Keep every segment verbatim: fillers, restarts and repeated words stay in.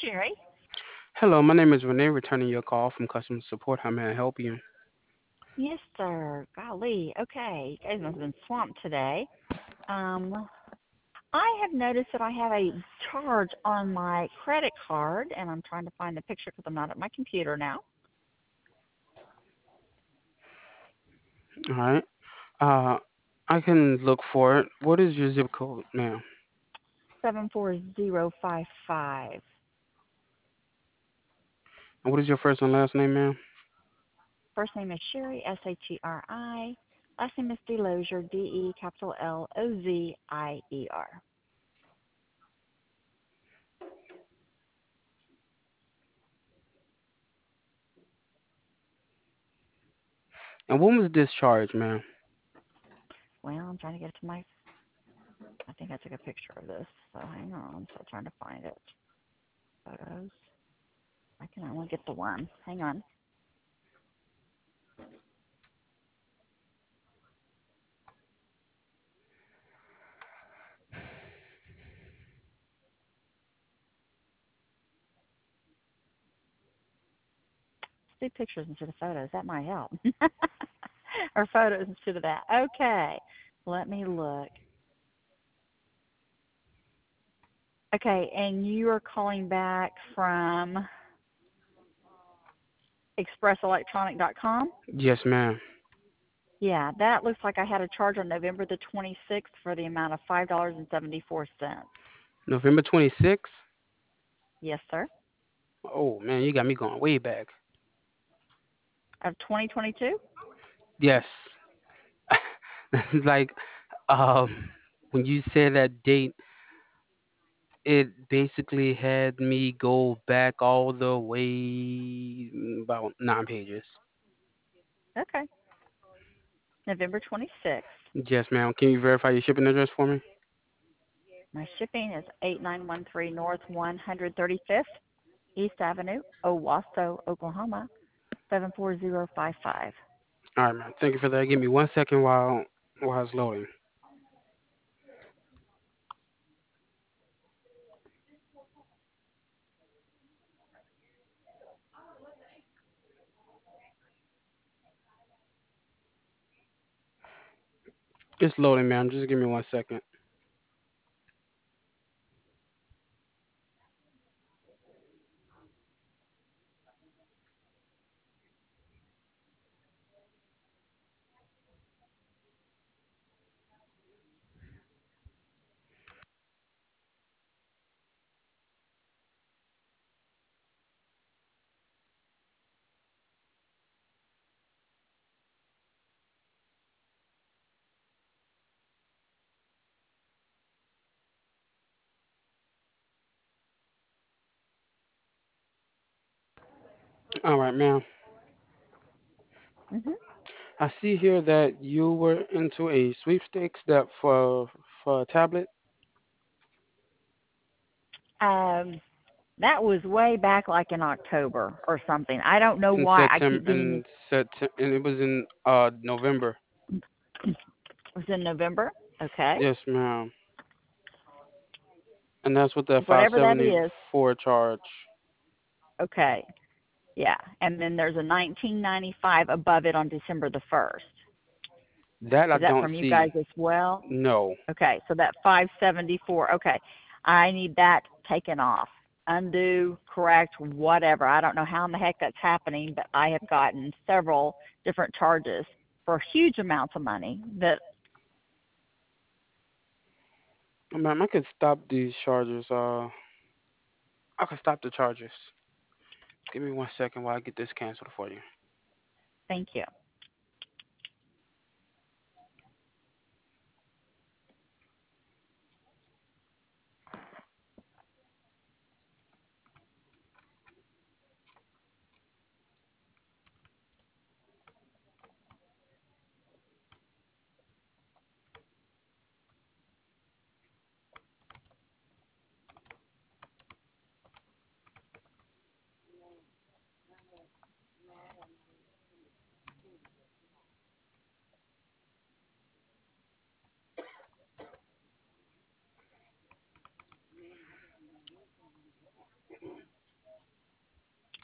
Sherry. Hello, my name is Renee, returning your call from customer support. How may I help you? Yes, sir. Golly. Okay. You guys must have been swamped today. Um, I have noticed that I have a charge on my credit card, and I'm trying to find the picture because I'm not at my computer now. All right. Uh, I can look for it. What is your zip code, ma'am? seven four zero five five. And what is your first and last name, ma'am? First name is Sherry, S H E R I. Last name is Delozier, D E capital L O Z I E R. And when was this charge, ma'am? Well, I'm trying to get to my. I think I took a picture of this, so hang on. I'm still trying to find it. Photos. I can only get the one. Hang on. Do pictures instead of photos. That might help. Or photos instead of that. Okay. Let me look. Okay, and you are calling back from express electronic dot com? Yes, ma'am. Yeah, that looks like I had a charge on November the twenty-sixth for the amount of five dollars and seventy-four cents. November twenty-sixth? Yes, sir. Oh, man, you got me going way back. Of twenty twenty-two? Yes. Like, um, when you said that date, it basically had me go back all the way mm, about nine pages. Okay. November twenty-sixth. Yes, ma'am. Can you verify your shipping address for me? My shipping is eight nine one three North one hundred thirty-fifth East Avenue, Owasso, Oklahoma, seven four zero five five. All right, man. Thank you for that. Give me one second while while it's loading. It's loading, ma'am. Just give me one second. All right, ma'am. Mhm. I see here that you were into a sweepstakes that for for a tablet Um, that was way back like in October or something. I don't know in why I September keep getting these. in September, and it was in uh November. It was in November. Okay. Yes, ma'am. And that's with that Whatever that is. five seventy-four charge. Okay. Yeah. And then there's a nineteen ninety-five above it on December the first. That I Is that don't from you see. guys as well? No. Okay. So that five seventy-four. Okay. I need that taken off. Undo, correct, whatever. I don't know how in the heck that's happening, but I have gotten several different charges for huge amounts of money that. Ma'am, I could stop these charges. Uh, I could stop the charges. Give me one second while I get this canceled for you. Thank you.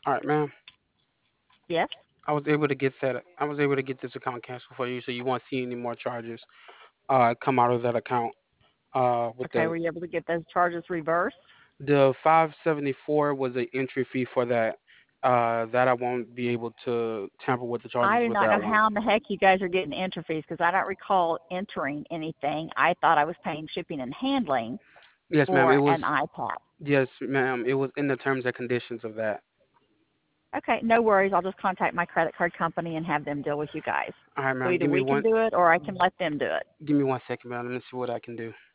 All right, ma'am. Yes. I was able to get that. I was able to get this account canceled for you, so you won't see any more charges uh come out of that account. Uh, with Okay. the Were you able to get those charges reversed? the five seventy-four was an entry fee for that. Uh, that I won't be able to tamper with the I charges do with not know that one. how in the heck you guys are getting entry fees because I don't recall entering anything. I thought I was paying shipping and handling Yes, ma'am. It for an was. iPad. Yes, ma'am. It was in the terms and conditions of that. Okay, no worries. I'll just contact my credit card company and have them deal with you guys. All right, So ma'am. either Give me we can one. do it or I can let them do it. Give me one second, ma'am. Let me see what I can do.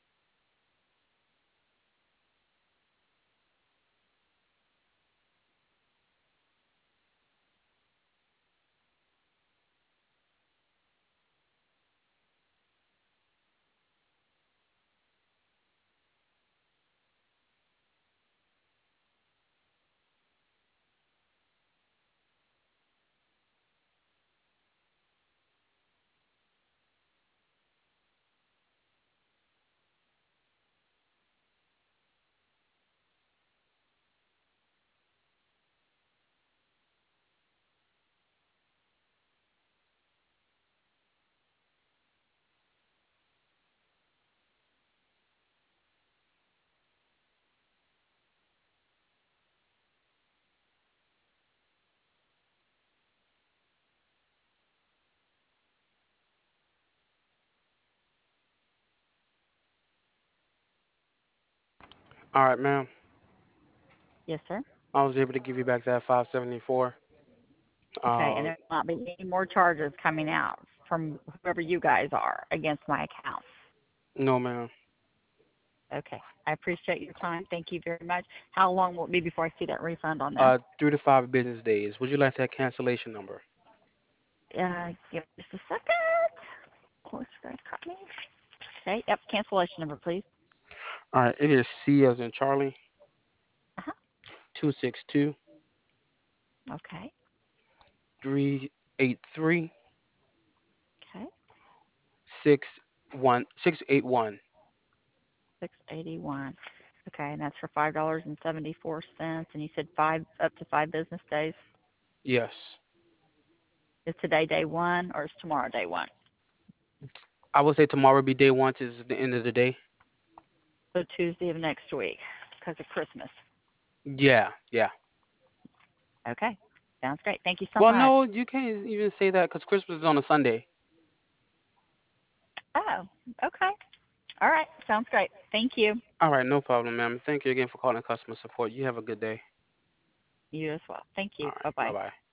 All right, ma'am. Yes, sir. I was able to give you back that five seventy-four. Okay, and Uh, there will not be any more charges coming out from whoever you guys are against my account. no, ma'am. Okay, I appreciate your time. Thank you very much. How long will it be before I see that refund on there? Uh, three to five business days. Would you like that cancellation number? Uh, give me just a second. Of course, going to cut me. Okay, yep, cancellation number, please. All right, it is C as in Charlie, Uh-huh. two six two Okay, three eight three okay, six one six eight one. six eighty-one. Okay, and that's for five dollars and seventy-four cents. And you said five up to five business days. Yes. Is today day one or is tomorrow day one? I would say tomorrow be day one to the end of the day. So Tuesday of next week because of Christmas. Yeah, yeah. Okay, sounds great. Thank you so Well, much. no, you can't even say that because Christmas is on a Sunday. Oh, okay. All right, sounds great. Thank you. All right, no problem, ma'am. Thank you again for calling customer support. You have a good day. You as well. Thank All you. right, Bye bye bye. bye.